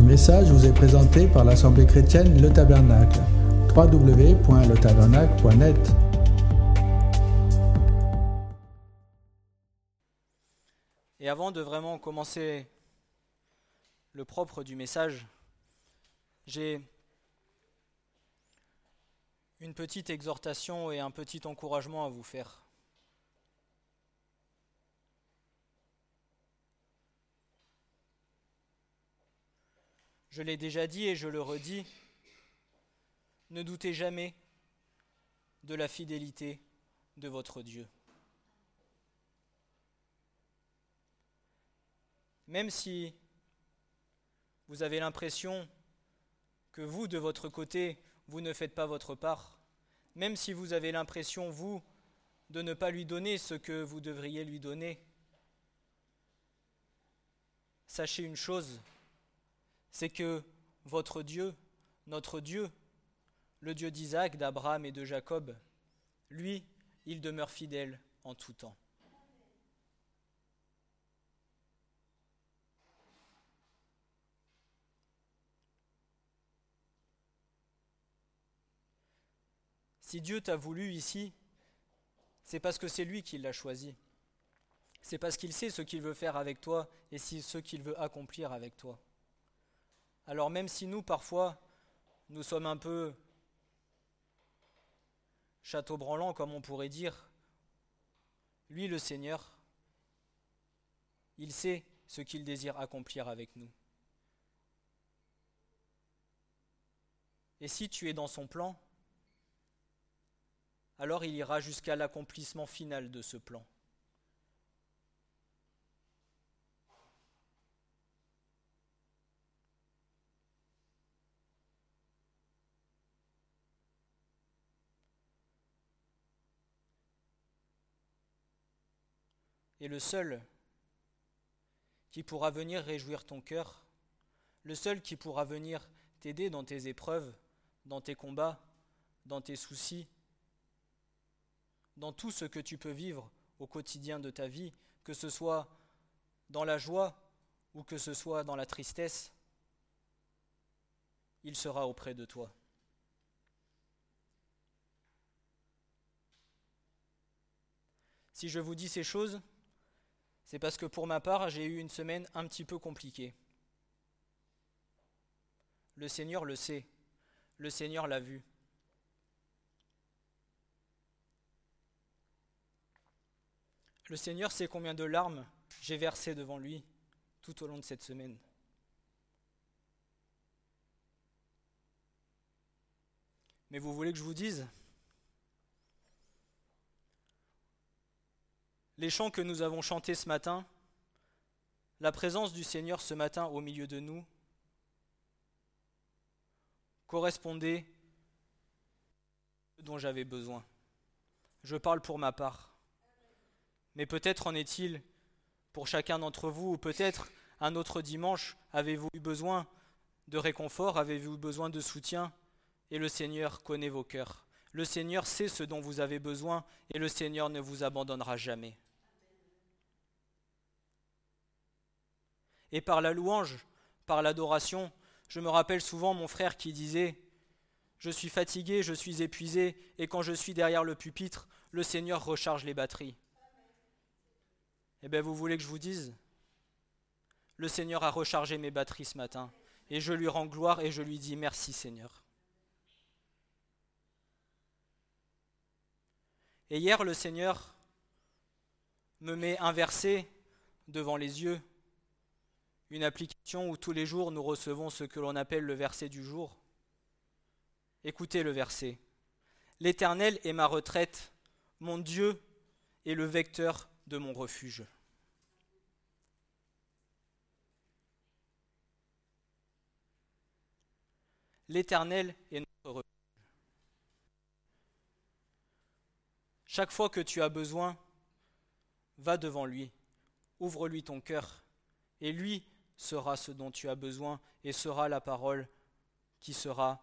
message vous est présenté par l'Assemblée chrétienne Le Tabernacle. www.letabernacle.net. Et avant de vraiment commencer le propre du message, j'ai une petite exhortation et un petit encouragement à vous faire. Je l'ai déjà dit et je le redis, ne doutez jamais de la fidélité de votre Dieu. Même si vous avez l'impression que vous, de votre côté, vous ne faites pas votre part, même si vous avez l'impression, vous, de ne pas lui donner ce que vous devriez lui donner, sachez une chose, c'est que votre Dieu, notre Dieu, le Dieu d'Isaac, d'Abraham et de Jacob, lui, il demeure fidèle en tout temps. Si Dieu t'a voulu ici, c'est parce que c'est lui qui l'a choisi. C'est parce qu'il sait ce qu'il veut faire avec toi et ce qu'il veut accomplir avec toi. Alors même si nous, parfois, nous sommes un peu château-branlants, comme on pourrait dire, lui, le Seigneur, il sait ce qu'il désire accomplir avec nous. Et si tu es dans son plan, alors il ira jusqu'à l'accomplissement final de ce plan. Et le seul qui pourra venir réjouir ton cœur, le seul qui pourra venir t'aider dans tes épreuves, dans tes combats, dans tes soucis, dans tout ce que tu peux vivre au quotidien de ta vie, que ce soit dans la joie ou que ce soit dans la tristesse, il sera auprès de toi. Si je vous dis ces choses, c'est parce que pour ma part, j'ai eu une semaine un petit peu compliquée. Le Seigneur le sait, le Seigneur l'a vu. Le Seigneur sait combien de larmes j'ai versées devant lui tout au long de cette semaine. Mais vous voulez que je vous dise ? Les chants que nous avons chantés ce matin, la présence du Seigneur ce matin au milieu de nous, correspondait à ce dont j'avais besoin. Je parle pour ma part. Mais peut-être en est-il pour chacun d'entre vous, ou peut-être un autre dimanche, avez-vous eu besoin de réconfort, avez-vous eu besoin de soutien, et le Seigneur connaît vos cœurs. Le Seigneur sait ce dont vous avez besoin, et le Seigneur ne vous abandonnera jamais. Et par la louange, par l'adoration, je me rappelle souvent mon frère qui disait « Je suis fatigué, je suis épuisé, et quand je suis derrière le pupitre, le Seigneur recharge les batteries. » Eh bien, vous voulez que je vous dise ? Le Seigneur a rechargé mes batteries ce matin, et je lui rends gloire et je lui dis merci Seigneur. Et hier, le Seigneur me met un verset devant les yeux, une application où tous les jours nous recevons ce que l'on appelle le verset du jour. Écoutez le verset. « L'Éternel est ma retraite, mon Dieu est le vecteur de mon refuge. » L'Éternel est notre refuge. Chaque fois que tu as besoin, va devant lui, ouvre-lui ton cœur, et lui sera ce dont tu as besoin et sera la parole qui sera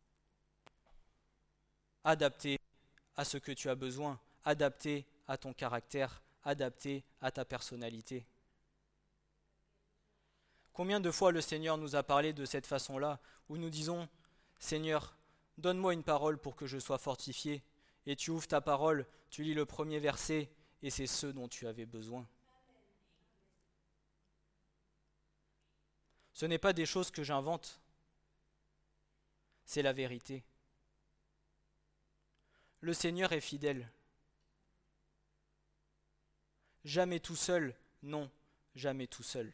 adaptée à ce que tu as besoin, adaptée à ton caractère, adaptée à ta personnalité. Combien de fois le Seigneur nous a parlé de cette façon-là, où nous disons « Seigneur, donne-moi une parole pour que je sois fortifié » et tu ouvres ta parole, tu lis le premier verset et c'est ce dont tu avais besoin. Ce n'est pas des choses que j'invente, c'est la vérité. Le Seigneur est fidèle. Jamais tout seul, non, jamais tout seul.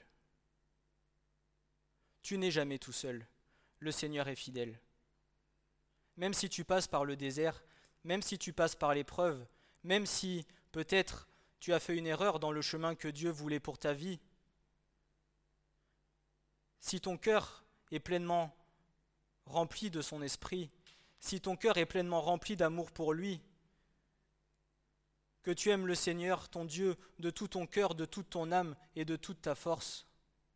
Tu n'es jamais tout seul, le Seigneur est fidèle. Même si tu passes par le désert, même si tu passes par l'épreuve, même si peut-être tu as fait une erreur dans le chemin que Dieu voulait pour ta vie, si ton cœur est pleinement rempli de son esprit, si ton cœur est pleinement rempli d'amour pour lui, que tu aimes le Seigneur, ton Dieu, de tout ton cœur, de toute ton âme et de toute ta force,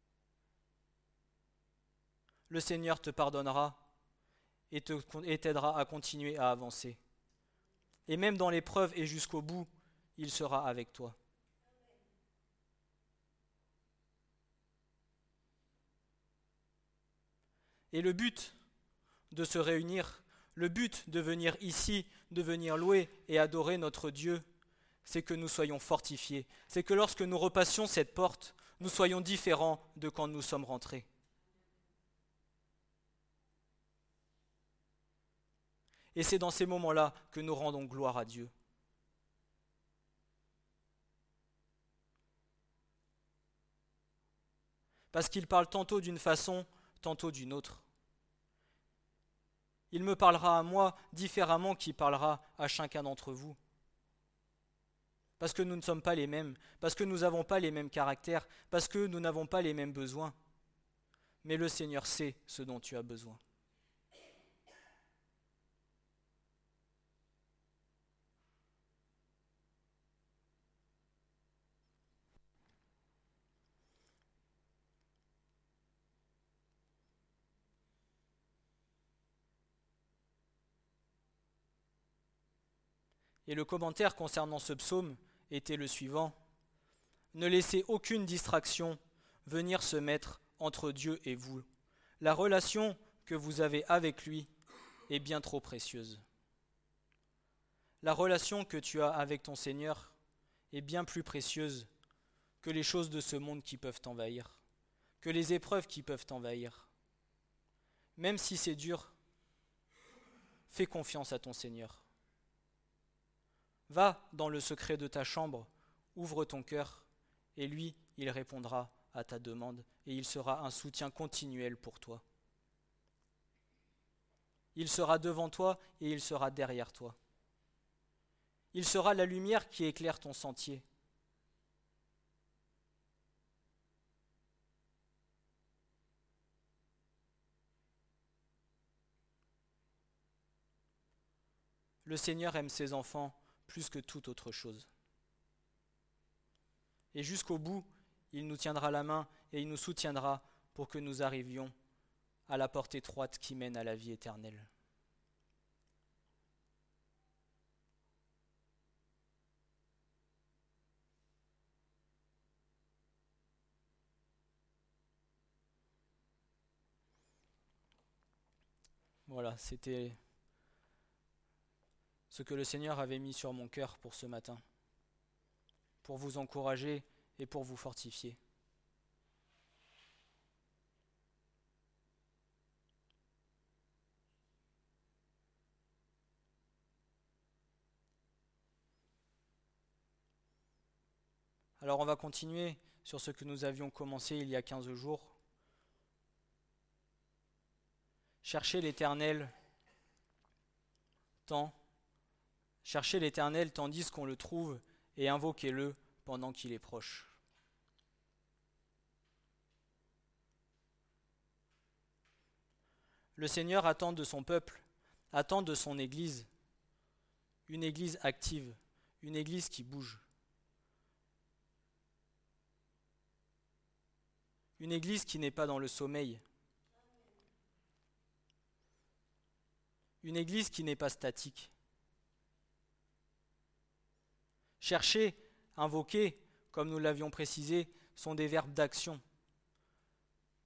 le Seigneur te pardonnera et t'aidera à continuer à avancer. Et même dans l'épreuve et jusqu'au bout, il sera avec toi. Et le but de se réunir, le but de venir ici, de venir louer et adorer notre Dieu, c'est que nous soyons fortifiés. C'est que lorsque nous repassions cette porte, nous soyons différents de quand nous sommes rentrés. Et c'est dans ces moments-là que nous rendons gloire à Dieu. Parce qu'il parle tantôt d'une façon, tantôt d'une autre. Il me parlera à moi différemment qu'il parlera à chacun d'entre vous. Parce que nous ne sommes pas les mêmes, parce que nous n'avons pas les mêmes caractères, parce que nous n'avons pas les mêmes besoins. Mais le Seigneur sait ce dont tu as besoin. Et le commentaire concernant ce psaume était le suivant. Ne laissez aucune distraction venir se mettre entre Dieu et vous. La relation que vous avez avec lui est bien trop précieuse. La relation que tu as avec ton Seigneur est bien plus précieuse que les choses de ce monde qui peuvent t'envahir, que les épreuves qui peuvent t'envahir. Même si c'est dur, fais confiance à ton Seigneur. Va dans le secret de ta chambre, ouvre ton cœur, et lui, il répondra à ta demande, et il sera un soutien continuel pour toi. Il sera devant toi et il sera derrière toi. Il sera la lumière qui éclaire ton sentier. Le Seigneur aime ses enfants plus que toute autre chose. Et jusqu'au bout, il nous tiendra la main et il nous soutiendra pour que nous arrivions à la porte étroite qui mène à la vie éternelle. Voilà, c'était ce que le Seigneur avait mis sur mon cœur pour ce matin, pour vous encourager et pour vous fortifier. Alors on va continuer sur ce que nous avions commencé il y a 15 jours. Cherchez l'Éternel tandis qu'on le trouve et invoquez-le pendant qu'il est proche. Le Seigneur attend de son peuple, attend de son Église, une Église active, une Église qui bouge. Une Église qui n'est pas dans le sommeil. Une Église qui n'est pas statique. Chercher, invoquer, comme nous l'avions précisé, sont des verbes d'action.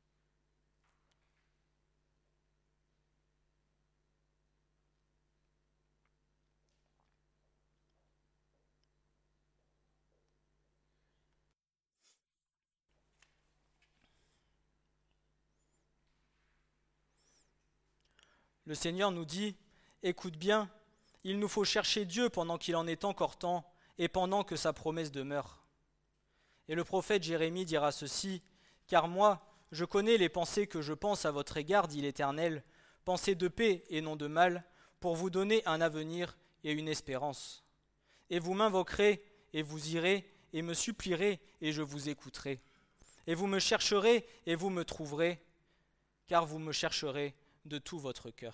Le Seigneur nous dit, « Écoute bien, il nous faut chercher Dieu pendant qu'il en est encore temps et pendant que sa promesse demeure. » Et le prophète Jérémie dira ceci, « Car moi, je connais les pensées que je pense à votre égard, dit l'Éternel, pensées de paix et non de mal, pour vous donner un avenir et une espérance. Et vous m'invoquerez, et vous irez, et me supplierez, et je vous écouterai. Et vous me chercherez, et vous me trouverez, car vous me chercherez de tout votre cœur. »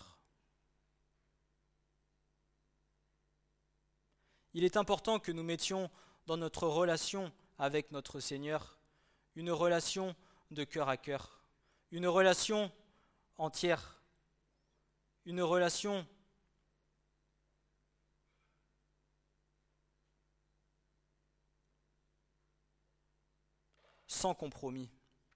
Il est important que nous mettions dans notre relation avec notre Seigneur une relation de cœur à cœur, une relation entière, une relation sans compromis.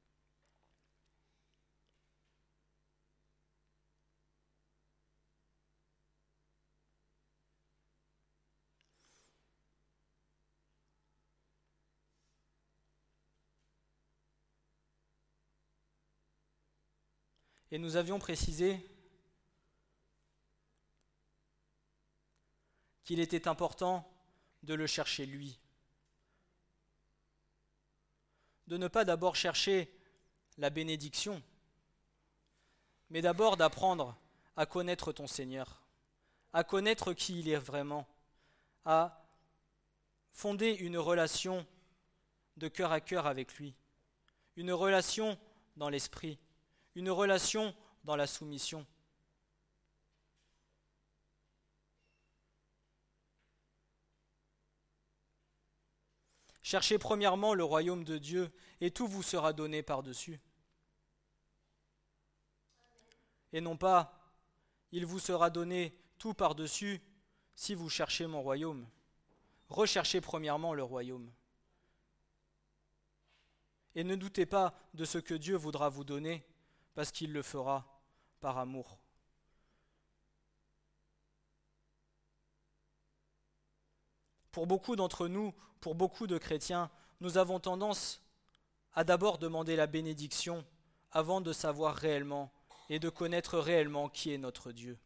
Et nous avions précisé qu'il était important de le chercher lui. De ne pas d'abord chercher la bénédiction, mais d'abord d'apprendre à connaître ton Seigneur, à connaître qui il est vraiment, à fonder une relation de cœur à cœur avec lui, une relation dans l'esprit, une relation dans la soumission. Cherchez premièrement le royaume de Dieu et tout vous sera donné par-dessus. Et non pas, il vous sera donné tout par-dessus si vous cherchez mon royaume. Recherchez premièrement le royaume. Et ne doutez pas de ce que Dieu voudra vous donner, parce qu'il le fera par amour. Pour beaucoup d'entre nous, pour beaucoup de chrétiens, nous avons tendance à d'abord demander la bénédiction avant de savoir réellement et de connaître réellement qui est notre Dieu.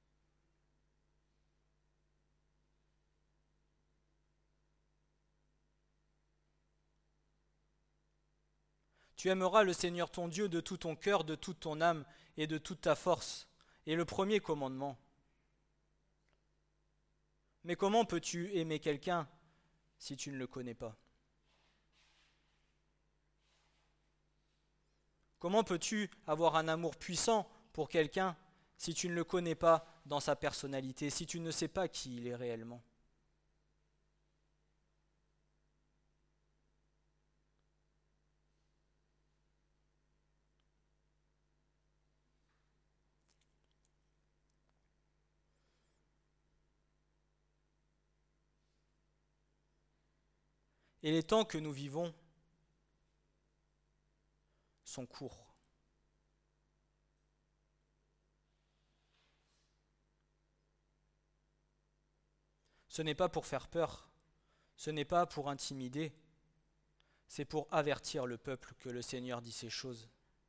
Tu aimeras le Seigneur ton Dieu de tout ton cœur, de toute ton âme et de toute ta force. Et le premier commandement. Mais comment peux-tu aimer quelqu'un si tu ne le connais pas? Comment peux-tu avoir un amour puissant pour quelqu'un si tu ne le connais pas dans sa personnalité, si tu ne sais pas qui il est réellement? Et les temps que nous vivons sont courts. Ce n'est pas pour faire peur, ce n'est pas pour intimider, c'est pour avertir le peuple que le Seigneur dit ces choses.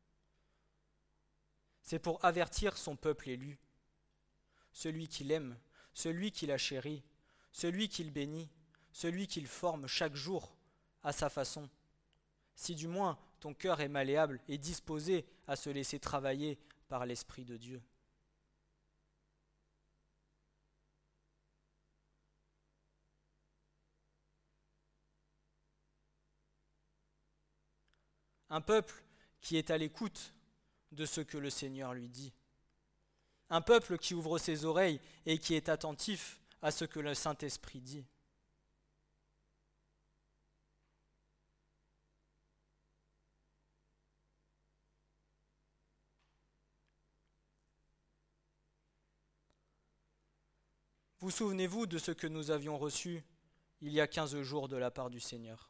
C'est pour avertir son peuple élu, celui qu'il aime, celui qu'il a chéri, celui qu'il bénit, celui qu'il forme chaque jour à sa façon. Si du moins ton cœur est malléable et disposé à se laisser travailler par l'Esprit de Dieu. Un peuple qui est à l'écoute de ce que le Seigneur lui dit. Un peuple qui ouvre ses oreilles et qui est attentif à ce que le Saint-Esprit dit. Vous souvenez-vous de ce que nous avions reçu il y a 15 jours de la part du Seigneur?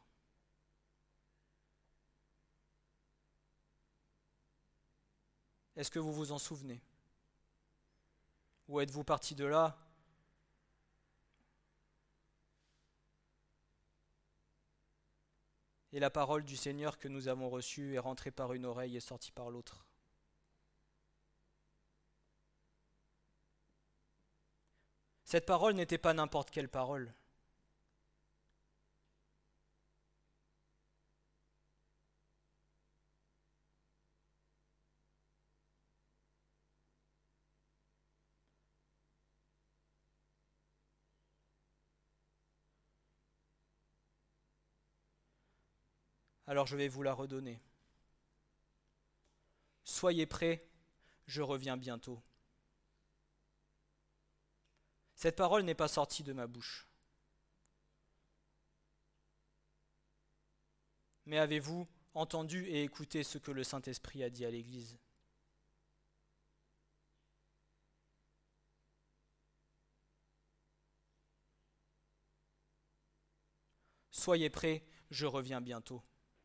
Est-ce que vous vous en souvenez? Ou êtes-vous parti de là et la parole du Seigneur que nous avons reçue est rentrée par une oreille et sortie par l'autre? Cette parole n'était pas n'importe quelle parole. Alors je vais vous la redonner. Soyez prêts, je reviens bientôt. Cette parole n'est pas sortie de ma bouche. Mais avez-vous entendu et écouté ce que le Saint-Esprit a dit à l'Église ? Soyez prêts, je reviens bientôt.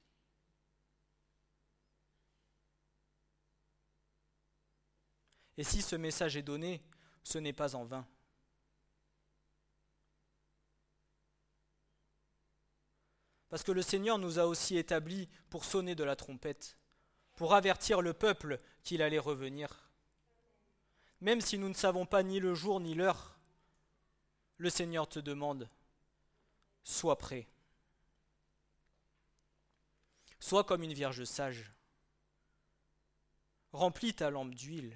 Et si ce message est donné, ce n'est pas en vain. Parce que le Seigneur nous a aussi établis pour sonner de la trompette, pour avertir le peuple qu'il allait revenir. Même si nous ne savons pas ni le jour ni l'heure, le Seigneur te demande, sois prêt. Sois comme une vierge sage. Remplis ta lampe d'huile.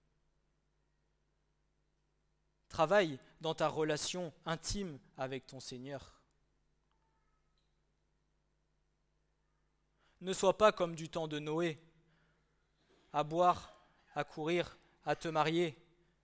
Travaille dans ta relation intime avec ton Seigneur. Ne sois pas comme du temps de Noé, à boire, à courir, à te marier.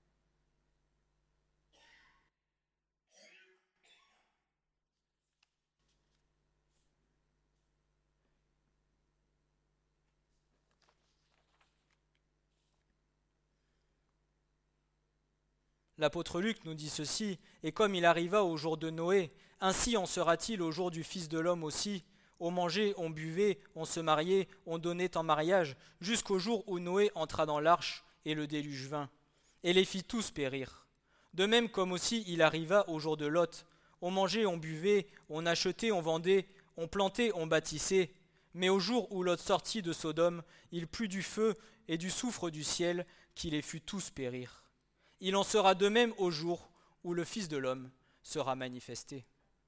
L'apôtre Luc nous dit ceci, « Et comme il arriva au jour de Noé, ainsi en sera-t-il au jour du Fils de l'homme aussi. On mangeait, on buvait, on se mariait, on donnait en mariage, jusqu'au jour où Noé entra dans l'arche et le déluge vint, et les fit tous périr. De même comme aussi il arriva au jour de Lot. On mangeait, on buvait, on achetait, on vendait, on plantait, on bâtissait. Mais au jour où Lot sortit de Sodome, il plut du feu et du soufre du ciel, qui les fit tous périr. Il en sera de même au jour où le Fils de l'homme sera manifesté. »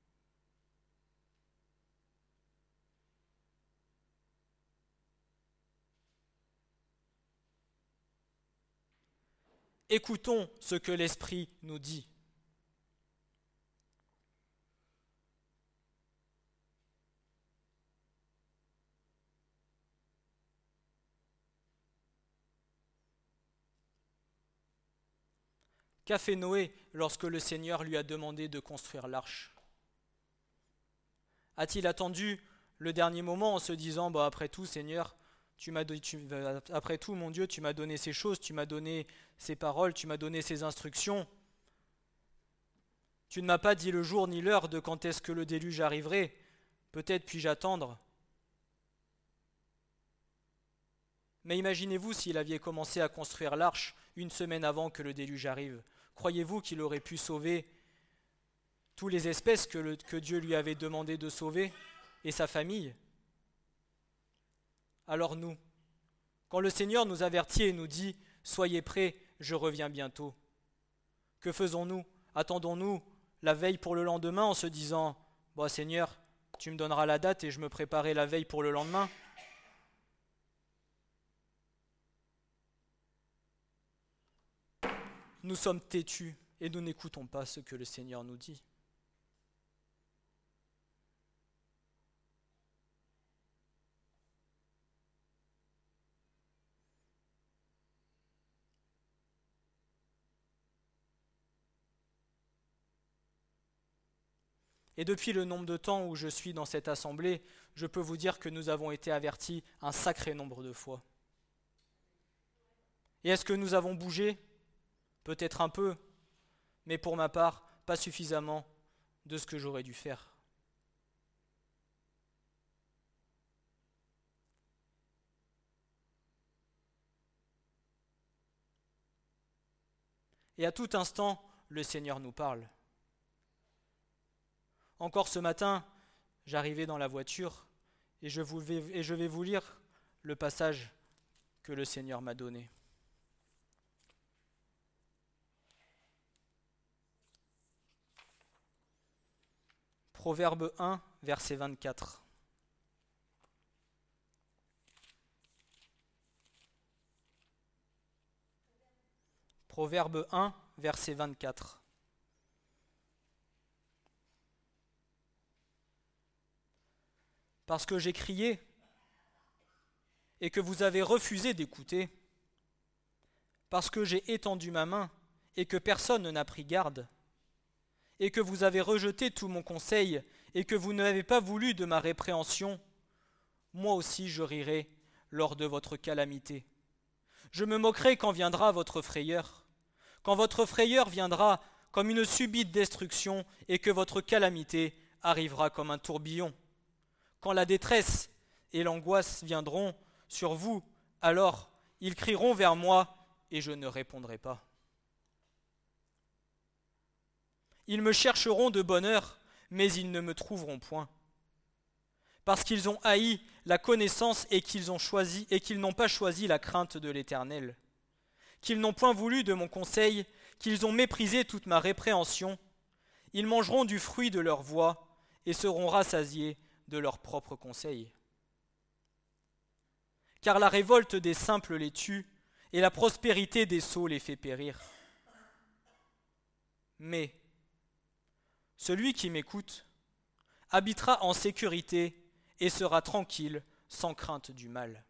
Écoutons ce que l'Esprit nous dit. Qu'a fait Noé lorsque le Seigneur lui a demandé de construire l'arche ? A-t-il attendu le dernier moment en se disant « Après tout, Seigneur, après tout, mon Dieu, tu m'as donné ces choses, tu m'as donné ces paroles, tu m'as donné ces instructions. Tu ne m'as pas dit le jour ni l'heure de quand est-ce que le déluge arriverait. Peut-être puis-je attendre. » Mais imaginez-vous s'il avait commencé à construire l'arche une semaine avant que le déluge arrive. Croyez-vous qu'il aurait pu sauver toutes les espèces que Dieu lui avait demandé de sauver et sa famille ? Alors nous, quand le Seigneur nous avertit et nous dit « Soyez prêts, je reviens bientôt », que faisons-nous ? Attendons-nous la veille pour le lendemain en se disant « Seigneur, tu me donneras la date et je me préparerai la veille pour le lendemain ». Nous sommes têtus et nous n'écoutons pas ce que le Seigneur nous dit. Et depuis le nombre de temps où je suis dans cette assemblée, je peux vous dire que nous avons été avertis un sacré nombre de fois. Et est-ce que nous avons bougé ? Peut-être un peu, mais pour ma part, pas suffisamment de ce que j'aurais dû faire. Et à tout instant, le Seigneur nous parle. Encore ce matin, j'arrivais dans la voiture et je vais vous lire le passage que le Seigneur m'a donné. « 」 « 」 « 」 « 」 « 」 « 」 « 」 « 」 « 」 « 」 « 」 « 」 « 」 « 」 « 」 « 」 « 」 « 」 « 」 « 」 « 」 « 」 « 」 « 」 « 」 « 」 « 」 « 」 « 」 « Proverbe 1, verset 24. Proverbe 1, verset 24. Parce que j'ai crié et que vous avez refusé d'écouter, parce que j'ai étendu ma main et que personne n'a pris garde, et que vous avez rejeté tout mon conseil et que vous n'avez pas voulu de ma répréhension, moi aussi je rirai lors de votre calamité. Je me moquerai quand viendra votre frayeur, quand votre frayeur viendra comme une subite destruction et que votre calamité arrivera comme un tourbillon. Quand la détresse et l'angoisse viendront sur vous, alors ils crieront vers moi et je ne répondrai pas. Ils me chercheront de bonne heure, mais ils ne me trouveront point. Parce qu'ils ont haï la connaissance et qu'ils n'ont pas choisi la crainte de l'Éternel. Qu'ils n'ont point voulu de mon conseil, qu'ils ont méprisé toute ma répréhension. Ils mangeront du fruit de leur voix et seront rassasiés de leur propre conseil. Car la révolte des simples les tue, et la prospérité des sots les fait périr. Mais celui qui m'écoute habitera en sécurité et sera tranquille, sans crainte du mal.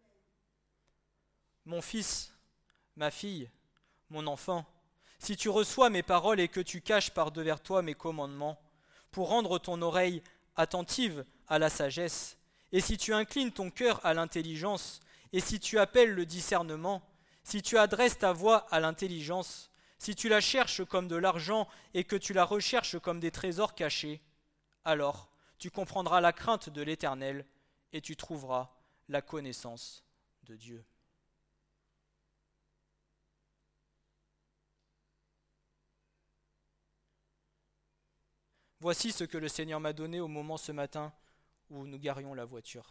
Mon fils, ma fille, mon enfant, si tu reçois mes paroles et que tu caches par-devers toi mes commandements, pour rendre ton oreille attentive à la sagesse, et si tu inclines ton cœur à l'intelligence, et si tu appelles le discernement, si tu adresses ta voix à l'intelligence, si tu la cherches comme de l'argent et que tu la recherches comme des trésors cachés, alors tu comprendras la crainte de l'Éternel et tu trouveras la connaissance de Dieu. Voici ce que le Seigneur m'a donné au moment ce matin où nous garions la voiture.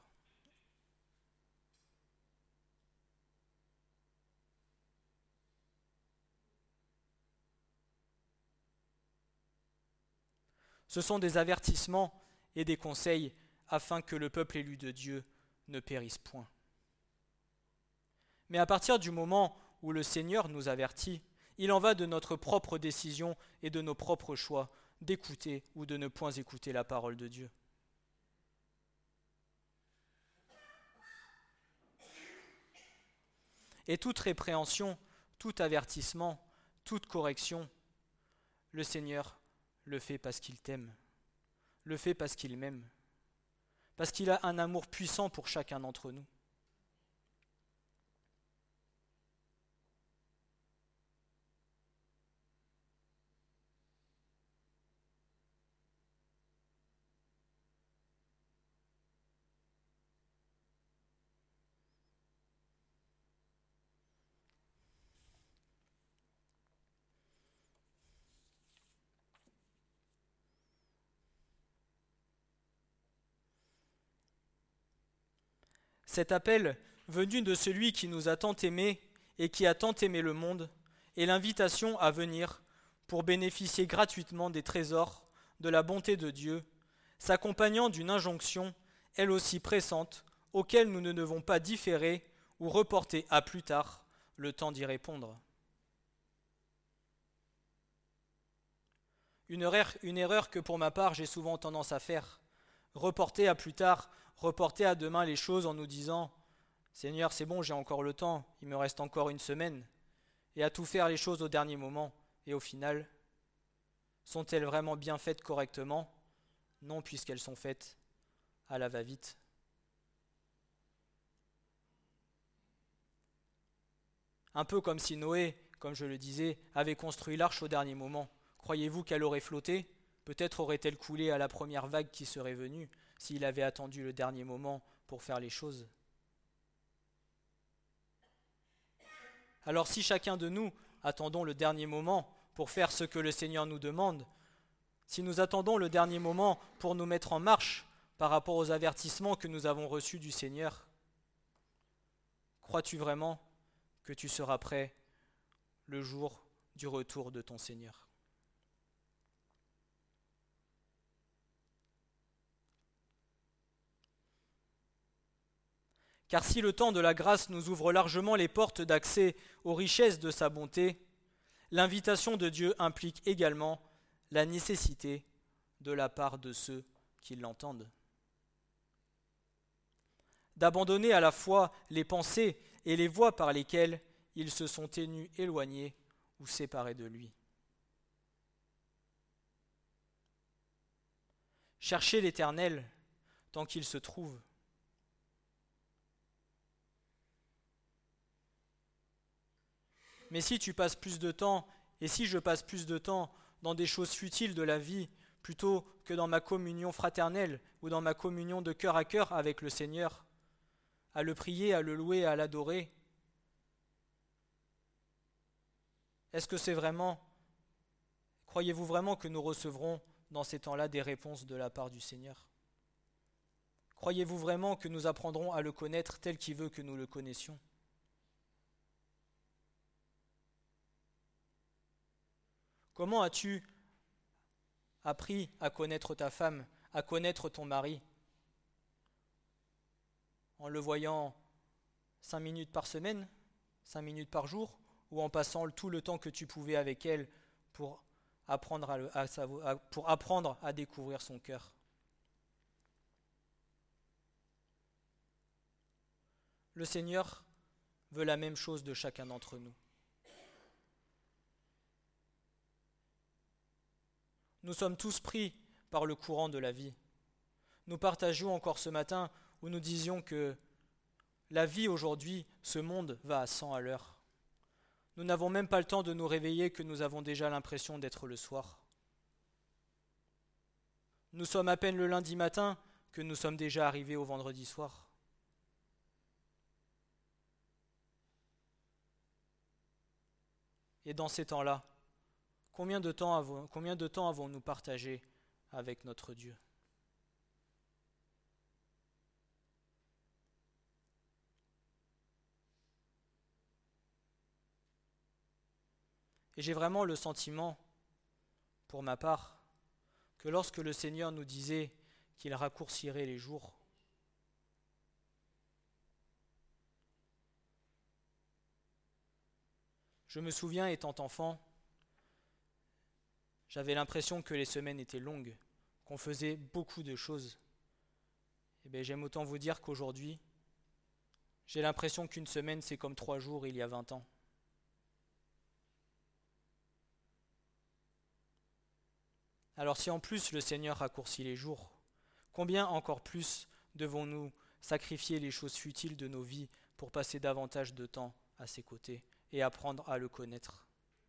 Ce sont des avertissements et des conseils afin que le peuple élu de Dieu ne périsse point. Mais à partir du moment où le Seigneur nous avertit, il en va de notre propre décision et de nos propres choix d'écouter ou de ne point écouter la parole de Dieu. Et toute répréhension, tout avertissement, toute correction, le Seigneur le fait parce qu'il t'aime, le fait parce qu'il m'aime, parce qu'il a un amour puissant pour chacun d'entre nous. Cet appel, venu de celui qui nous a tant aimés et qui a tant aimé le monde, est l'invitation à venir pour bénéficier gratuitement des trésors de la bonté de Dieu, s'accompagnant d'une injonction, elle aussi pressante, auquel nous ne devons pas différer ou reporter à plus tard le temps d'y répondre. Une erreur que pour ma part j'ai souvent tendance à faire, reporter à plus tard, reporter à demain les choses en nous disant « Seigneur, c'est bon, j'ai encore le temps, il me reste encore une semaine », et à tout faire les choses au dernier moment. Et au final, sont-elles vraiment bien faites correctement ? Non, puisqu'elles sont faites à la va-vite. Un peu comme si Noé, comme je le disais, avait construit l'arche au dernier moment. Croyez-vous qu'elle aurait flotté ? Peut-être aurait-elle coulé à la première vague qui serait venue, s'il avait attendu le dernier moment pour faire les choses. Alors si chacun de nous attendons le dernier moment pour faire ce que le Seigneur nous demande, si nous attendons le dernier moment pour nous mettre en marche par rapport aux avertissements que nous avons reçus du Seigneur, crois-tu vraiment que tu seras prêt le jour du retour de ton Seigneur ? Car si le temps de la grâce nous ouvre largement les portes d'accès aux richesses de sa bonté, l'invitation de Dieu implique également la nécessité de la part de ceux qui l'entendent d'abandonner à la fois les pensées et les voies par lesquelles ils se sont tenus éloignés ou séparés de lui. Cherchez l'Éternel tant qu'il se trouve. Mais si tu passes plus de temps, et si je passe plus de temps dans des choses futiles de la vie, plutôt que dans ma communion fraternelle ou dans ma communion de cœur à cœur avec le Seigneur, à le prier, à le louer, à l'adorer, est-ce que c'est vraiment, croyez-vous vraiment que nous recevrons dans ces temps-là des réponses de la part du Seigneur? Croyez-vous vraiment que nous apprendrons à le connaître tel qu'il veut que nous le connaissions? Comment as-tu appris à connaître ta femme, à connaître ton mari? En le voyant 5 minutes par semaine, 5 minutes par jour, ou en passant tout le temps que tu pouvais avec elle pour apprendre à découvrir son cœur? Le Seigneur veut la même chose de chacun d'entre nous. Nous sommes tous pris par le courant de la vie. Nous partagions encore ce matin où nous disions que la vie aujourd'hui, ce monde va à 100 à l'heure. Nous n'avons même pas le temps de nous réveiller que nous avons déjà l'impression d'être le soir. Nous sommes à peine le lundi matin que nous sommes déjà arrivés au vendredi soir. Et dans ces temps-là, combien de temps avons-nous partagé avec notre Dieu? Et j'ai vraiment le sentiment, pour ma part, que lorsque le Seigneur nous disait qu'il raccourcirait les jours, je me souviens, étant enfant, j'avais l'impression que les semaines étaient longues, qu'on faisait beaucoup de choses. Et bien, j'aime autant vous dire qu'aujourd'hui, j'ai l'impression qu'une semaine, c'est comme 3 jours il y a 20 ans. Alors si en plus le Seigneur raccourcit les jours, combien encore plus devons-nous sacrifier les choses futiles de nos vies pour passer davantage de temps à ses côtés et apprendre à le connaître?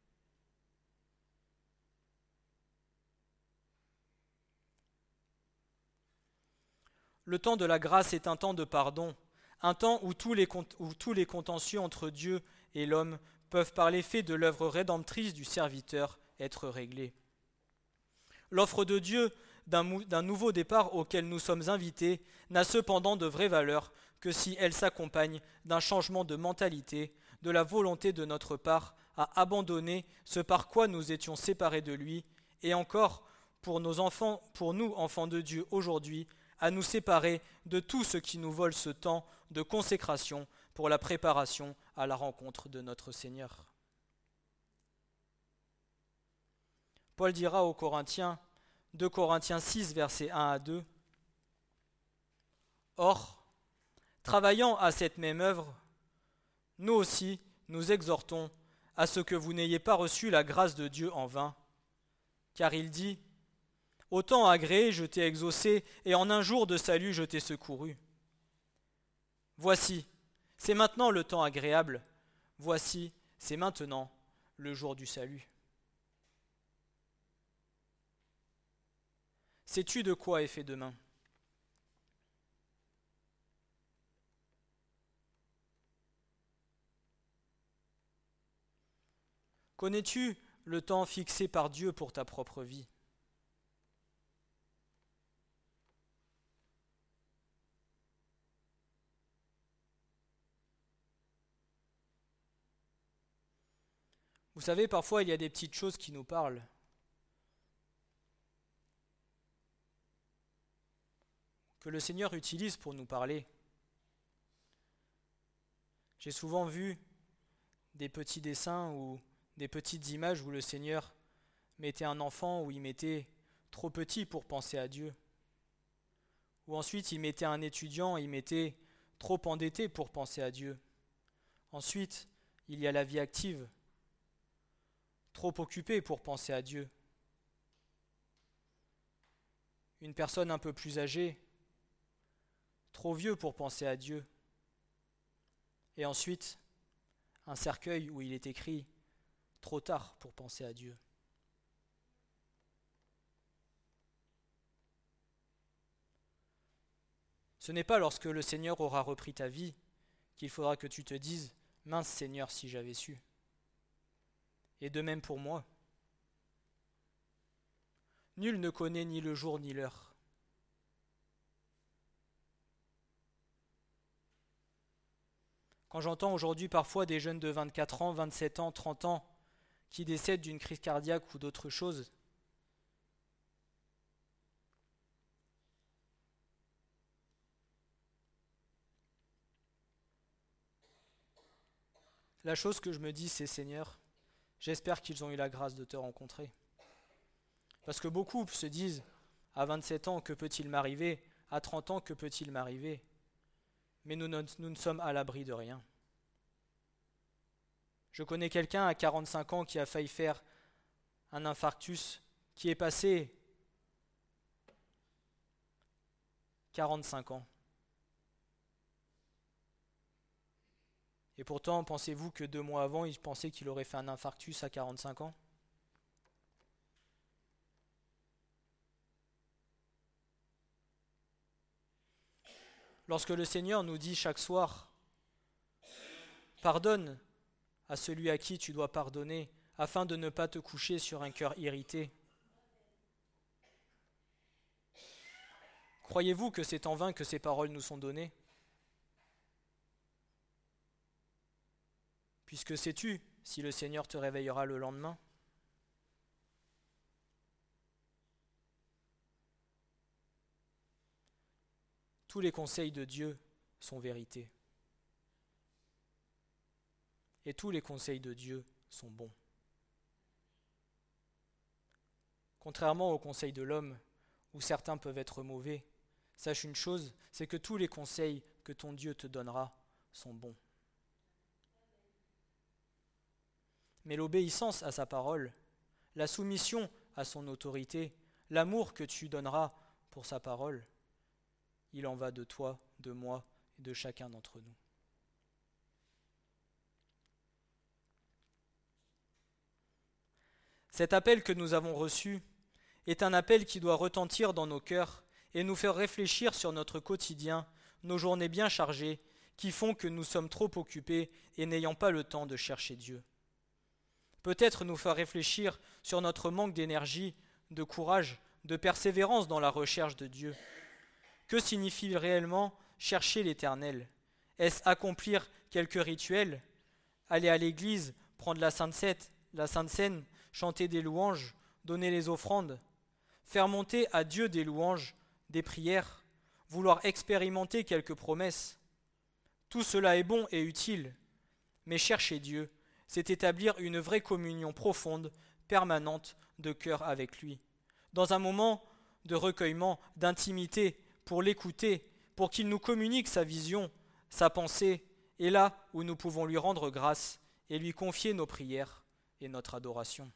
Le temps de la grâce est un temps de pardon, un temps où tous les contentieux entre Dieu et l'homme peuvent par l'effet de l'œuvre rédemptrice du serviteur être réglés. L'offre de Dieu d'un nouveau départ auquel nous sommes invités n'a cependant de vraie valeur que si elle s'accompagne d'un changement de mentalité, de la volonté de notre part à abandonner ce par quoi nous étions séparés de lui, et encore, pour nous, enfants de Dieu aujourd'hui, à nous séparer de tout ce qui nous vole ce temps de consécration pour la préparation à la rencontre de notre Seigneur. Paul dira aux Corinthiens, 2 Corinthiens 6, versets 1 à 2, « Or, travaillant à cette même œuvre, nous aussi nous exhortons à ce que vous n'ayez pas reçu la grâce de Dieu en vain. Car il dit, « Au temps agréé je t'ai exaucé, et en un jour de salut je t'ai secouru. Voici, c'est maintenant le temps agréable, voici, c'est maintenant le jour du salut. » Sais-tu de quoi est fait demain? Connais-tu le temps fixé par Dieu pour ta propre vie? Vous savez, parfois il y a des petites choses qui nous parlent. Que le Seigneur utilise pour nous parler. J'ai souvent vu des petits dessins ou des petites images où le Seigneur mettait un enfant, où il mettait trop petit pour penser à Dieu. Ou ensuite il mettait un étudiant, il mettait trop endetté pour penser à Dieu. Ensuite, il y a la vie active, trop occupée pour penser à Dieu. Une personne un peu plus âgée, trop vieux pour penser à Dieu. Et ensuite, un cercueil où il est écrit « trop tard pour penser à Dieu ». Ce n'est pas lorsque le Seigneur aura repris ta vie qu'il faudra que tu te dises « mince Seigneur, si j'avais su ». Et de même pour moi. Nul ne connaît ni le jour ni l'heure. Quand j'entends aujourd'hui parfois des jeunes de 24 ans, 27 ans, 30 ans qui décèdent d'une crise cardiaque ou d'autre chose, la chose que je me dis, c'est Seigneur, j'espère qu'ils ont eu la grâce de te rencontrer. Parce que beaucoup se disent, à 27 ans, que peut-il m'arriver? À 30 ans, que peut-il m'arriver? Mais nous ne sommes à l'abri de rien. Je connais quelqu'un à 45 ans qui a failli faire un infarctus, qui est passé 45 ans. Et pourtant, pensez-vous que 2 mois avant, il pensait qu'il aurait fait un infarctus à 45 ans? Lorsque le Seigneur nous dit chaque soir, pardonne à celui à qui tu dois pardonner, afin de ne pas te coucher sur un cœur irrité. Croyez-vous que c'est en vain que ces paroles nous sont données? Puisque sais-tu si le Seigneur te réveillera le lendemain? Tous les conseils de Dieu sont vérité. Et tous les conseils de Dieu sont bons. Contrairement aux conseils de l'homme, où certains peuvent être mauvais, sache une chose, c'est que tous les conseils que ton Dieu te donnera sont bons. Mais l'obéissance à sa parole, la soumission à son autorité, l'amour que tu donneras pour sa parole, il en va de toi, de moi et de chacun d'entre nous. Cet appel que nous avons reçu est un appel qui doit retentir dans nos cœurs et nous faire réfléchir sur notre quotidien, nos journées bien chargées, qui font que nous sommes trop occupés et n'ayant pas le temps de chercher Dieu. Peut-être nous faire réfléchir sur notre manque d'énergie, de courage, de persévérance dans la recherche de Dieu. Que signifie réellement chercher l'Éternel? Est-ce accomplir quelques rituels, aller à l'église, prendre la Sainte Seine, chanter des louanges, donner les offrandes, faire monter à Dieu des louanges, des prières, vouloir expérimenter quelques promesses? Tout cela est bon et utile, mais chercher Dieu, c'est établir une vraie communion profonde, permanente de cœur avec lui. Dans un moment de recueillement, d'intimité, pour l'écouter, pour qu'il nous communique sa vision, sa pensée, et là où nous pouvons lui rendre grâce et lui confier nos prières et notre adoration.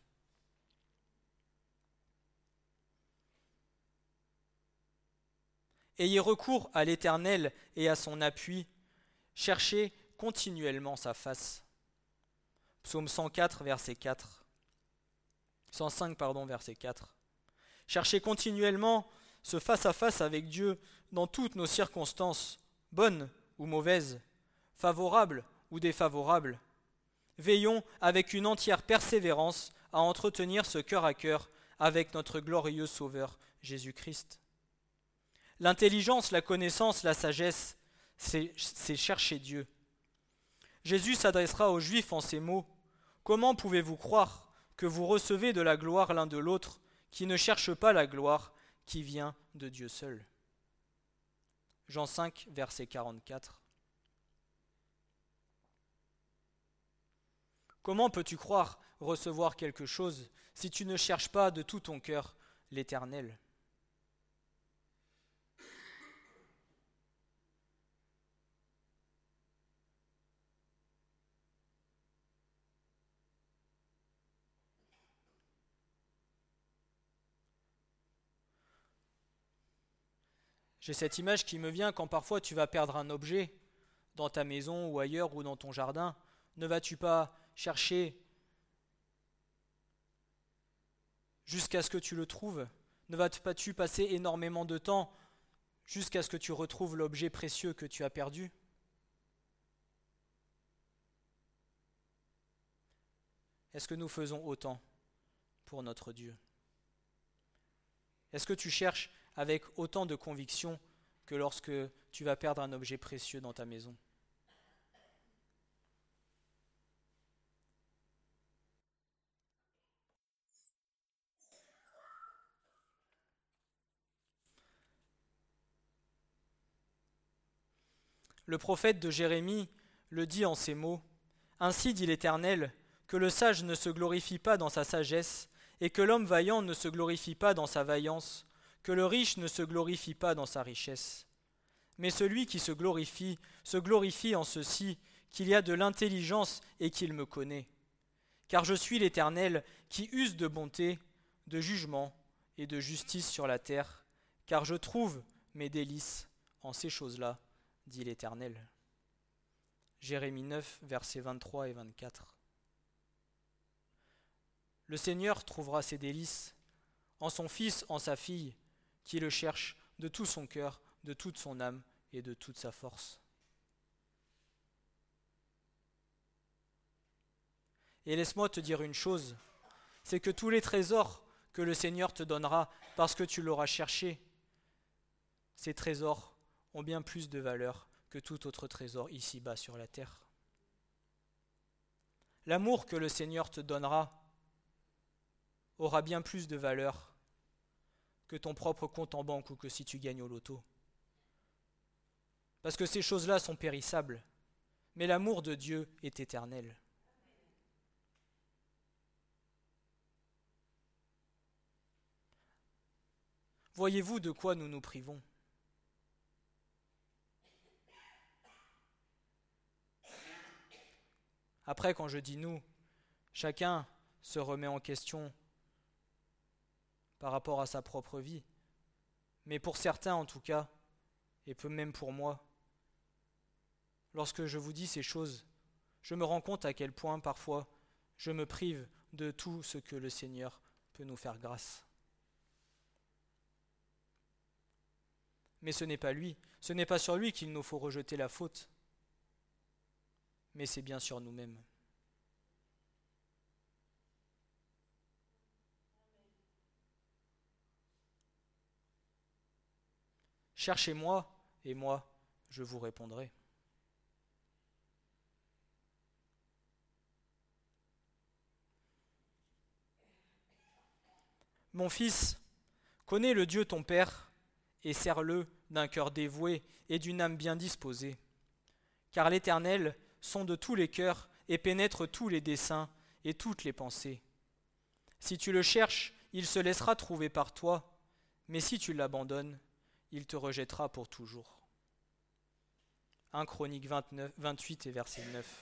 Ayez recours à l'Éternel et à son appui, cherchez continuellement sa face. Psaume 104, verset 4. 105, verset 4. Cherchez continuellement ce face-à-face avec Dieu dans toutes nos circonstances, bonnes ou mauvaises, favorables ou défavorables. Veillons avec une entière persévérance à entretenir ce cœur à cœur avec notre glorieux Sauveur Jésus-Christ. L'intelligence, la connaissance, la sagesse, c'est chercher Dieu. Jésus s'adressera aux Juifs en ces mots. Comment pouvez-vous croire que vous recevez de la gloire l'un de l'autre, qui ne cherche pas la gloire qui vient de Dieu seul? Jean 5, verset 44. Comment peux-tu croire recevoir quelque chose si tu ne cherches pas de tout ton cœur l'Éternel ? J'ai cette image qui me vient quand parfois tu vas perdre un objet dans ta maison ou ailleurs ou dans ton jardin. Ne vas-tu pas chercher jusqu'à ce que tu le trouves ? Ne vas-tu passer énormément de temps jusqu'à ce que tu retrouves l'objet précieux que tu as perdu ? Est-ce que nous faisons autant pour notre Dieu ? Est-ce que tu cherches avec autant de conviction que lorsque tu vas perdre un objet précieux dans ta maison ? Le prophète de Jérémie le dit en ces mots : « Ainsi dit l'Éternel, que le sage ne se glorifie pas dans sa sagesse, et que l'homme vaillant ne se glorifie pas dans sa vaillance, que le riche ne se glorifie pas dans sa richesse. Mais celui qui se glorifie en ceci, qu'il y a de l'intelligence et qu'il me connaît. Car je suis l'Éternel qui use de bonté, de jugement et de justice sur la terre, car je trouve mes délices en ces choses-là, dit l'Éternel. » Jérémie 9, versets 23 et 24. Le Seigneur trouvera ses délices en son Fils, en sa fille, qui le cherche de tout son cœur, de toute son âme et de toute sa force. Et laisse-moi te dire une chose, c'est que tous les trésors que le Seigneur te donnera parce que tu l'auras cherché, ces trésors ont bien plus de valeur que tout autre trésor ici-bas sur la terre. L'amour que le Seigneur te donnera aura bien plus de valeur que ton propre compte en banque ou que si tu gagnes au loto. Parce que ces choses-là sont périssables, mais l'amour de Dieu est éternel. Voyez-vous de quoi nous nous privons ? Après, quand je dis nous, chacun se remet en question par rapport à sa propre vie. Mais pour certains en tout cas, et peu même pour moi, lorsque je vous dis ces choses, je me rends compte à quel point parfois je me prive de tout ce que le Seigneur peut nous faire grâce. Mais ce n'est pas lui, ce n'est pas sur lui qu'il nous faut rejeter la faute, mais c'est bien sur nous-mêmes. Cherchez-moi, et moi, je vous répondrai. Mon fils, connais le Dieu ton Père, et sers-le d'un cœur dévoué et d'une âme bien disposée. Car l'Éternel sonde tous les cœurs et pénètre tous les desseins et toutes les pensées. Si tu le cherches, il se laissera trouver par toi, mais si tu l'abandonnes, il te rejettera pour toujours. 1 Chroniques 28 et verset 9.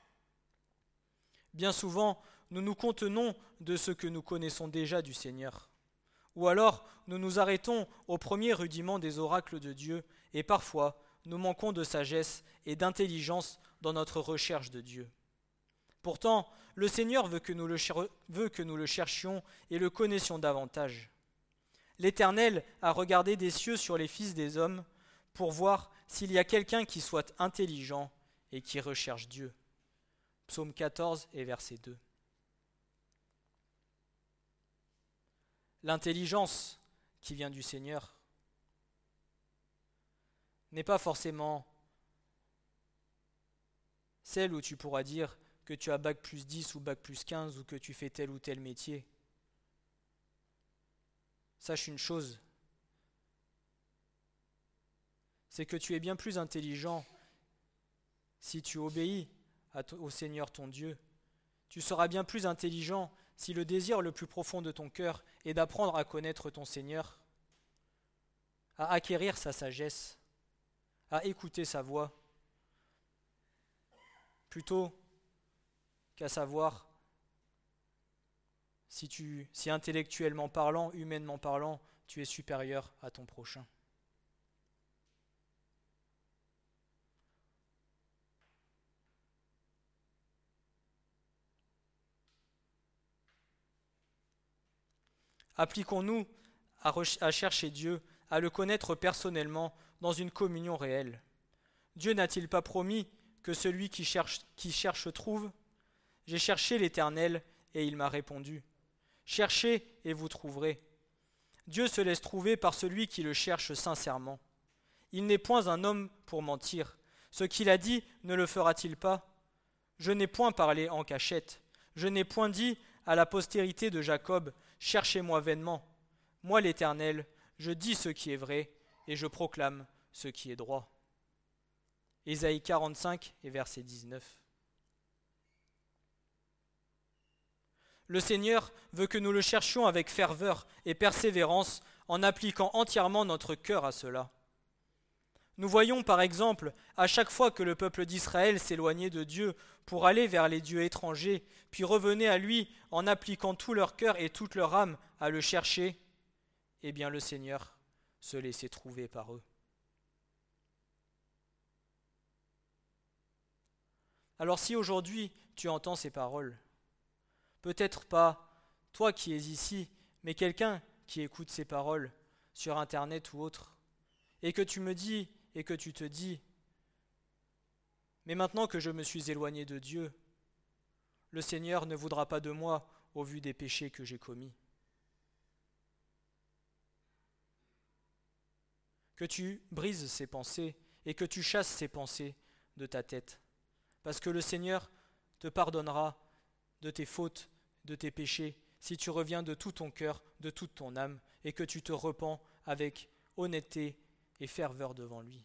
Bien souvent, nous nous contenons de ce que nous connaissons déjà du Seigneur. Ou alors, nous nous arrêtons au premier rudiment des oracles de Dieu et parfois, nous manquons de sagesse et d'intelligence dans notre recherche de Dieu. Pourtant, le Seigneur veut que nous le cherchions et le connaissions davantage. L'Éternel a regardé des cieux sur les fils des hommes pour voir s'il y a quelqu'un qui soit intelligent et qui recherche Dieu. Psaume 14 et verset 2. L'intelligence qui vient du Seigneur n'est pas forcément celle où tu pourras dire que tu as bac plus 10 ou bac plus 15 ou que tu fais tel ou tel métier. Sache une chose, c'est que tu es bien plus intelligent si tu obéis au Seigneur ton Dieu. Tu seras bien plus intelligent si le désir le plus profond de ton cœur est d'apprendre à connaître ton Seigneur, à acquérir sa sagesse, à écouter sa voix, plutôt qu'à savoir si intellectuellement parlant, humainement parlant, tu es supérieur à ton prochain. Appliquons-nous à chercher Dieu, à le connaître personnellement dans une communion réelle. Dieu n'a-t-il pas promis que celui qui cherche trouve ? J'ai cherché l'Éternel et il m'a répondu. Cherchez et vous trouverez. Dieu se laisse trouver par celui qui le cherche sincèrement. Il n'est point un homme pour mentir. Ce qu'il a dit ne le fera-t-il pas ? Je n'ai point parlé en cachette. Je n'ai point dit à la postérité de Jacob, cherchez-moi vainement. Moi l'Éternel, je dis ce qui est vrai et je proclame ce qui est droit. Ésaïe 45 et verset 19. Le Seigneur veut que nous le cherchions avec ferveur et persévérance en appliquant entièrement notre cœur à cela. Nous voyons par exemple, à chaque fois que le peuple d'Israël s'éloignait de Dieu pour aller vers les dieux étrangers, puis revenait à lui en appliquant tout leur cœur et toute leur âme à le chercher, eh bien le Seigneur se laissait trouver par eux. Alors si aujourd'hui tu entends ces paroles, peut-être pas toi qui es ici, mais quelqu'un qui écoute ces paroles sur Internet ou autre, et que tu me dis et que tu te dis, mais maintenant que je me suis éloigné de Dieu, le Seigneur ne voudra pas de moi au vu des péchés que j'ai commis. Que tu brises ces pensées et que tu chasses ces pensées de ta tête, parce que le Seigneur te pardonnera de tes fautes, de tes péchés, si tu reviens de tout ton cœur, de toute ton âme, et que tu te repens avec honnêteté et ferveur devant lui.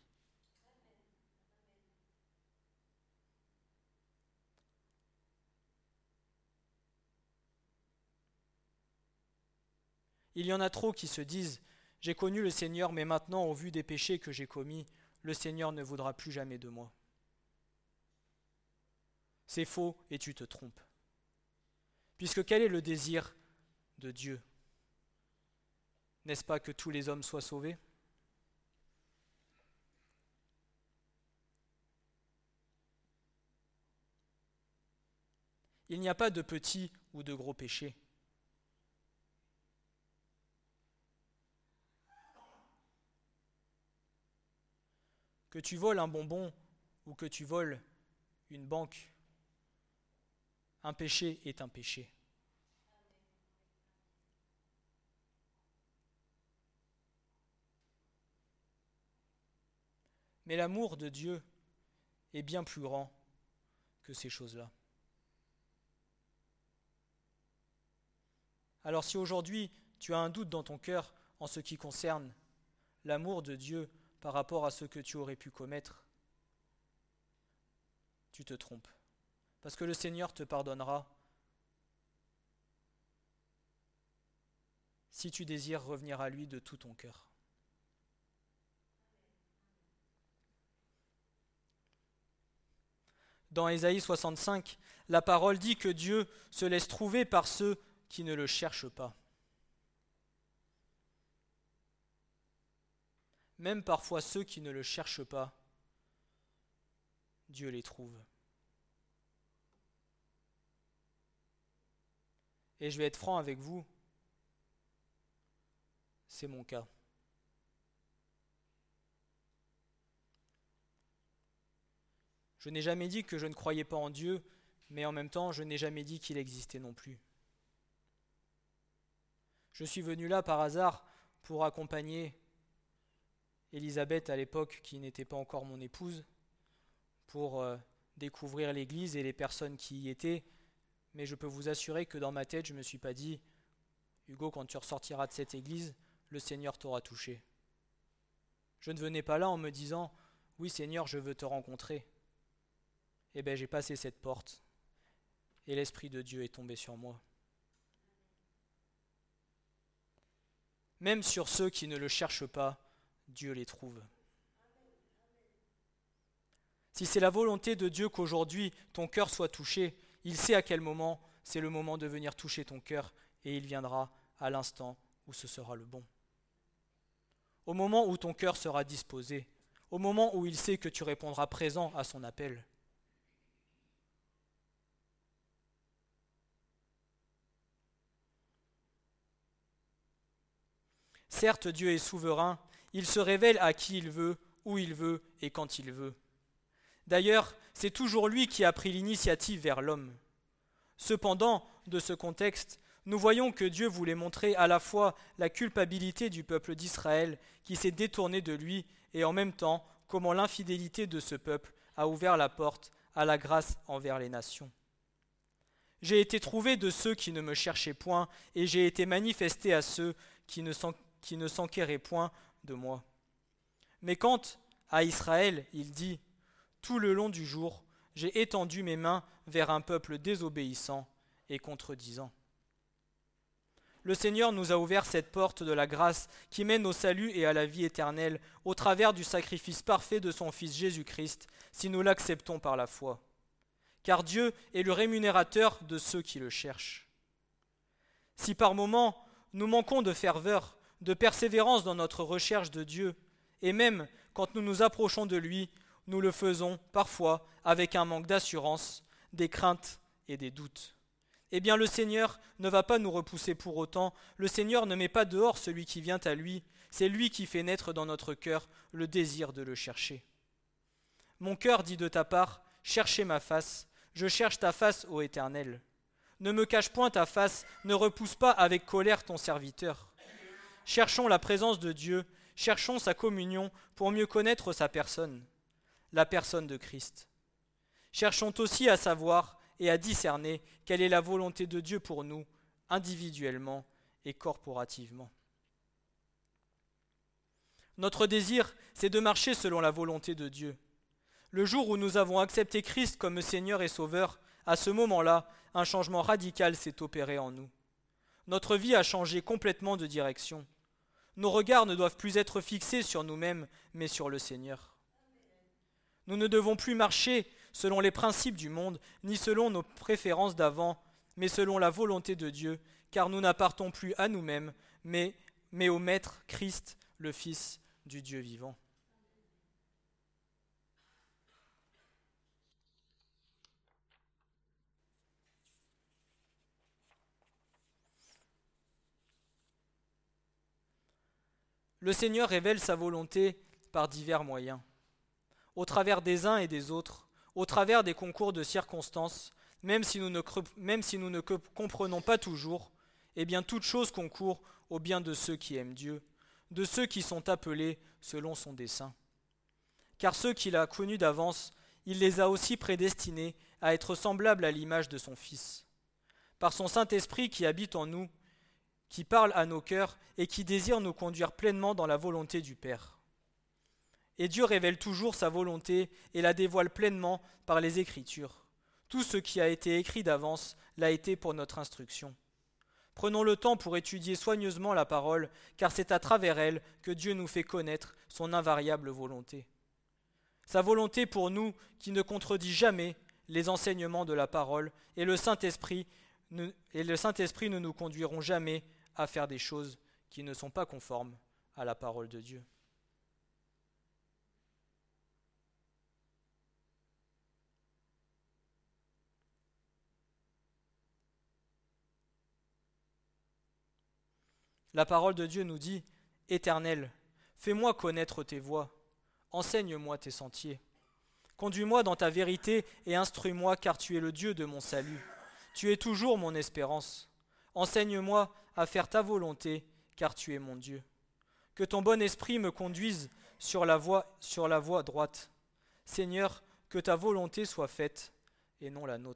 Il y en a trop qui se disent « J'ai connu le Seigneur, mais maintenant, au vu des péchés que j'ai commis, le Seigneur ne voudra plus jamais de moi. » C'est faux et tu te trompes. Puisque quel est le désir de Dieu ? N'est-ce pas que tous les hommes soient sauvés ? Il n'y a pas de petits ou de gros péchés. Que tu voles un bonbon ou que tu voles une banque, un péché est un péché. Mais l'amour de Dieu est bien plus grand que ces choses-là. Alors si aujourd'hui tu as un doute dans ton cœur en ce qui concerne l'amour de Dieu par rapport à ce que tu aurais pu commettre, tu te trompes. Parce que le Seigneur te pardonnera si tu désires revenir à lui de tout ton cœur. Dans Ésaïe 65, la parole dit que Dieu se laisse trouver par ceux qui ne le cherchent pas. Même parfois ceux qui ne le cherchent pas, Dieu les trouve. Et je vais être franc avec vous, c'est mon cas. Je n'ai jamais dit que je ne croyais pas en Dieu, mais en même temps, je n'ai jamais dit qu'il existait non plus. Je suis venu là par hasard pour accompagner Elisabeth à l'époque, qui n'était pas encore mon épouse, pour découvrir l'église et les personnes qui y étaient. Mais je peux vous assurer que dans ma tête, je ne me suis pas dit « Hugo, quand tu ressortiras de cette église, le Seigneur t'aura touché. » Je ne venais pas là en me disant « Oui Seigneur, je veux te rencontrer. » Eh bien j'ai passé cette porte et l'Esprit de Dieu est tombé sur moi. Même sur ceux qui ne le cherchent pas, Dieu les trouve. Si c'est la volonté de Dieu qu'aujourd'hui ton cœur soit touché, il sait à quel moment c'est le moment de venir toucher ton cœur et il viendra à l'instant où ce sera le bon. Au moment où ton cœur sera disposé, au moment où il sait que tu répondras présent à son appel. Certes, Dieu est souverain, il se révèle à qui il veut, où il veut et quand il veut. D'ailleurs, c'est toujours lui qui a pris l'initiative vers l'homme. Cependant, de ce contexte, nous voyons que Dieu voulait montrer à la fois la culpabilité du peuple d'Israël qui s'est détourné de lui et en même temps comment l'infidélité de ce peuple a ouvert la porte à la grâce envers les nations. J'ai été trouvé de ceux qui ne me cherchaient point et j'ai été manifesté à ceux qui ne s'enquéraient point de moi. Mais quant à Israël, il dit « Tout le long du jour, j'ai étendu mes mains vers un peuple désobéissant et contredisant. » Le Seigneur nous a ouvert cette porte de la grâce qui mène au salut et à la vie éternelle au travers du sacrifice parfait de son Fils Jésus-Christ, si nous l'acceptons par la foi. Car Dieu est le rémunérateur de ceux qui le cherchent. Si par moments nous manquons de ferveur, de persévérance dans notre recherche de Dieu, et même quand nous nous approchons de lui, nous le faisons parfois avec un manque d'assurance, des craintes et des doutes. Eh bien, le Seigneur ne va pas nous repousser pour autant. Le Seigneur ne met pas dehors celui qui vient à lui. C'est lui qui fait naître dans notre cœur le désir de le chercher. Mon cœur dit de ta part, cherchez ma face. Je cherche ta face, ô Éternel. Ne me cache point ta face, ne repousse pas avec colère ton serviteur. Cherchons la présence de Dieu, cherchons sa communion pour mieux connaître sa personne, la personne de Christ. Cherchons aussi à savoir et à discerner quelle est la volonté de Dieu pour nous, individuellement et corporativement. Notre désir, c'est de marcher selon la volonté de Dieu. Le jour où nous avons accepté Christ comme Seigneur et Sauveur, à ce moment-là, un changement radical s'est opéré en nous. Notre vie a changé complètement de direction. Nos regards ne doivent plus être fixés sur nous-mêmes, mais sur le Seigneur. Nous ne devons plus marcher selon les principes du monde, ni selon nos préférences d'avant, mais selon la volonté de Dieu, car nous n'appartenons plus à nous-mêmes, mais au Maître Christ, le Fils du Dieu vivant. Le Seigneur révèle sa volonté par divers moyens, au travers des uns et des autres, au travers des concours de circonstances, même si nous ne comprenons pas toujours, eh bien toute chose concourt au bien de ceux qui aiment Dieu, de ceux qui sont appelés selon son dessein. Car ceux qu'il a connus d'avance, il les a aussi prédestinés à être semblables à l'image de son Fils. Par son Saint-Esprit qui habite en nous, qui parle à nos cœurs et qui désire nous conduire pleinement dans la volonté du Père. Et Dieu révèle toujours sa volonté et la dévoile pleinement par les Écritures. Tout ce qui a été écrit d'avance l'a été pour notre instruction. Prenons le temps pour étudier soigneusement la parole, car c'est à travers elle que Dieu nous fait connaître son invariable volonté. Sa volonté pour nous qui ne contredit jamais les enseignements de la parole, et le Saint-Esprit ne nous conduiront jamais à faire des choses qui ne sont pas conformes à la parole de Dieu. La parole de Dieu nous dit « Éternel, fais-moi connaître tes voies, enseigne-moi tes sentiers. Conduis-moi dans ta vérité et instruis-moi, car tu es le Dieu de mon salut. Tu es toujours mon espérance. Enseigne-moi à faire ta volonté, car tu es mon Dieu. Que ton bon esprit me conduise sur la voie droite. Seigneur, que ta volonté soit faite et non la nôtre. »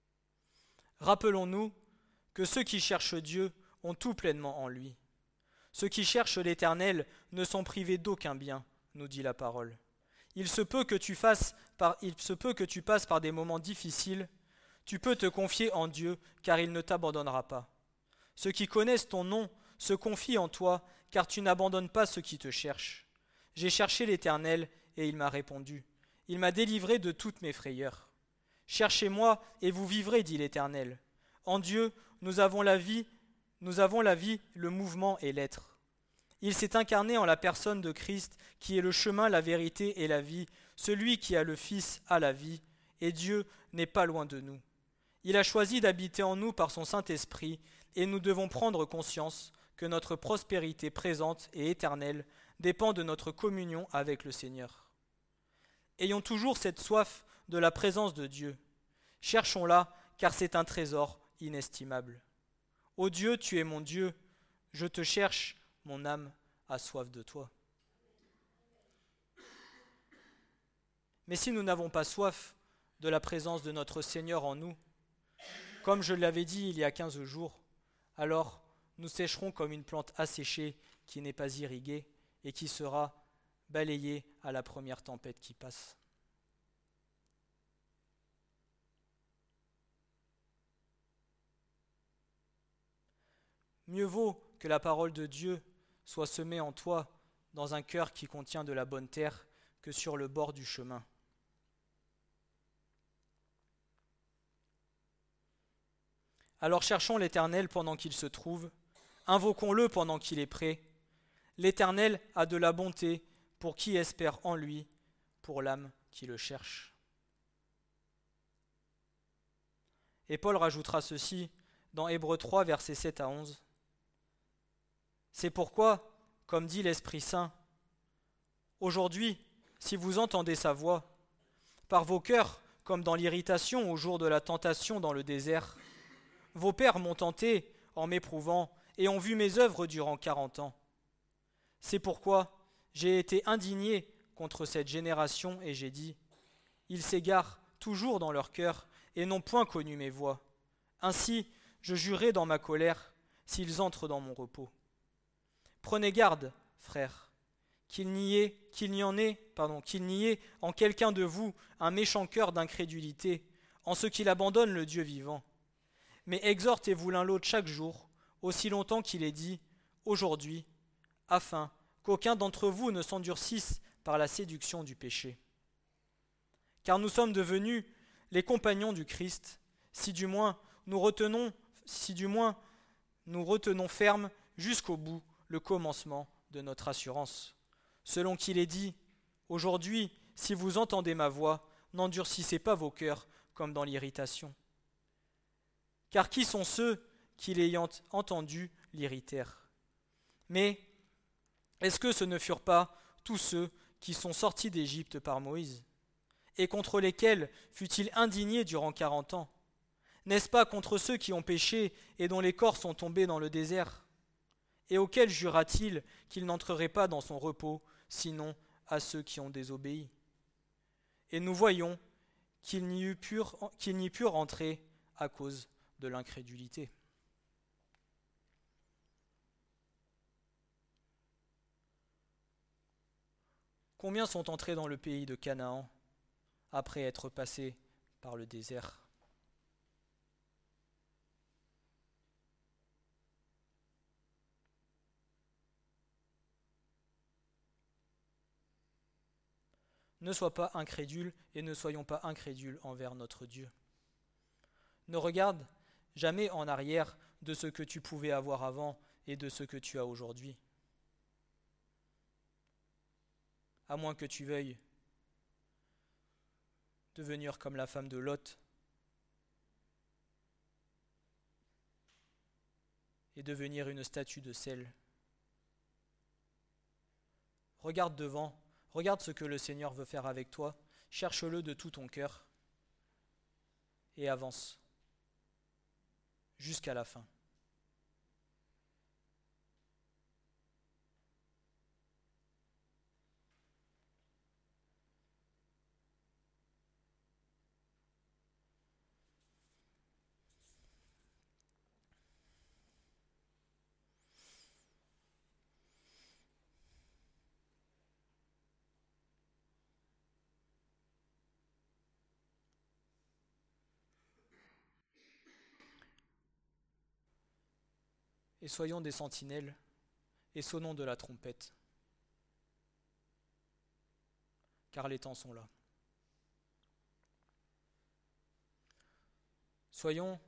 Rappelons-nous que ceux qui cherchent Dieu ont tout pleinement en lui. Ceux qui cherchent l'Éternel ne sont privés d'aucun bien, nous dit la parole. Il se peut que tu passes par des moments difficiles. Tu peux te confier en Dieu, car il ne t'abandonnera pas. Ceux qui connaissent ton nom se confient en toi, car tu n'abandonnes pas ceux qui te cherchent. J'ai cherché l'Éternel, et il m'a répondu. Il m'a délivré de toutes mes frayeurs. Cherchez-moi, et vous vivrez, dit l'Éternel. En Dieu, nous avons la vie, le mouvement et l'être. Il s'est incarné en la personne de Christ, qui est le chemin, la vérité et la vie. Celui qui a le Fils a la vie, et Dieu n'est pas loin de nous. Il a choisi d'habiter en nous par son Saint-Esprit, et nous devons prendre conscience que notre prospérité présente et éternelle dépend de notre communion avec le Seigneur. Ayons toujours cette soif de la présence de Dieu. Cherchons-la, car c'est un trésor inestimable. Ô Dieu, tu es mon Dieu, je te cherche, mon âme a soif de toi. Mais si nous n'avons pas soif de la présence de notre Seigneur en nous, comme je l'avais dit il y a 15 jours, alors nous sécherons comme une plante asséchée qui n'est pas irriguée et qui sera balayée à la première tempête qui passe. Mieux vaut que la parole de Dieu soit semée en toi dans un cœur qui contient de la bonne terre que sur le bord du chemin. Alors cherchons l'Éternel pendant qu'il se trouve, invoquons-le pendant qu'il est prêt. L'Éternel a de la bonté pour qui espère en lui, pour l'âme qui le cherche. Et Paul rajoutera ceci dans Hébreux 3, versets 7 à 11. C'est pourquoi, comme dit l'Esprit Saint, aujourd'hui, si vous entendez sa voix, par vos cœurs, comme dans l'irritation au jour de la tentation dans le désert, vos pères m'ont tenté en m'éprouvant et ont vu mes œuvres durant 40 ans. C'est pourquoi j'ai été indigné contre cette génération et j'ai dit, ils s'égarent toujours dans leur cœur et n'ont point connu mes voies. Ainsi, je jurai dans ma colère s'ils entrent dans mon repos. Prenez garde, frères, qu'il n'y ait en quelqu'un de vous un méchant cœur d'incrédulité, en ce qu'il abandonne le Dieu vivant. Mais exhortez-vous l'un l'autre chaque jour, aussi longtemps qu'il est dit, aujourd'hui, afin qu'aucun d'entre vous ne s'endurcisse par la séduction du péché. Car nous sommes devenus les compagnons du Christ, si du moins nous retenons ferme jusqu'au bout le commencement de notre assurance. Selon qu'il est dit, aujourd'hui, si vous entendez ma voix, n'endurcissez pas vos cœurs comme dans l'irritation. Car qui sont ceux qui, l'ayant entendu, l'irritèrent? Mais est-ce que ce ne furent pas tous ceux qui sont sortis d'Égypte par Moïse, et contre lesquels fut-il indigné durant 40 ans? N'est-ce pas contre ceux qui ont péché et dont les corps sont tombés dans le désert? Et auxquels jura-t-il qu'il n'entrerait pas dans son repos, sinon à ceux qui ont désobéi? Et nous voyons qu'il n'y put rentrer à cause de l'incrédulité. Combien sont entrés dans le pays de Canaan après être passés par le désert? Ne sois pas incrédule et ne soyons pas incrédules envers notre Dieu. Ne regarde jamais en arrière de ce que tu pouvais avoir avant et de ce que tu as aujourd'hui. À moins que tu veuilles devenir comme la femme de Lot et devenir une statue de sel. Regarde devant, regarde ce que le Seigneur veut faire avec toi, cherche-le de tout ton cœur et avance jusqu'à la fin. et soyons des sentinelles et sonnons de la trompette, car les temps sont là. Soyons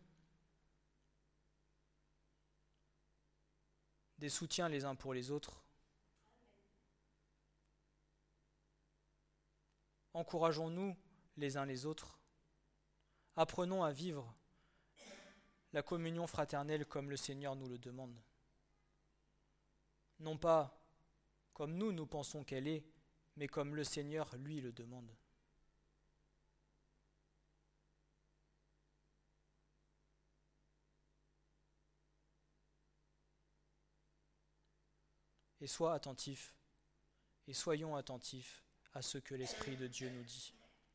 des soutiens les uns pour les autres. Encourageons-nous les uns les autres. Apprenons à vivre la communion fraternelle comme le Seigneur nous le demande. Non pas comme nous pensons qu'elle est, mais comme le Seigneur, lui, le demande. Et sois attentif, et soyons attentifs à ce que l'Esprit de Dieu nous dit.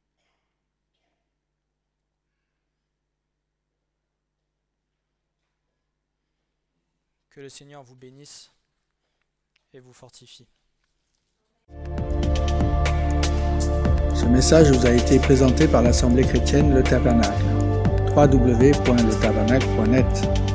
Que le Seigneur vous bénisse et vous fortifie. Ce message vous a été présenté par l'Assemblée chrétienne Le Tabernacle. www.letabernacle.net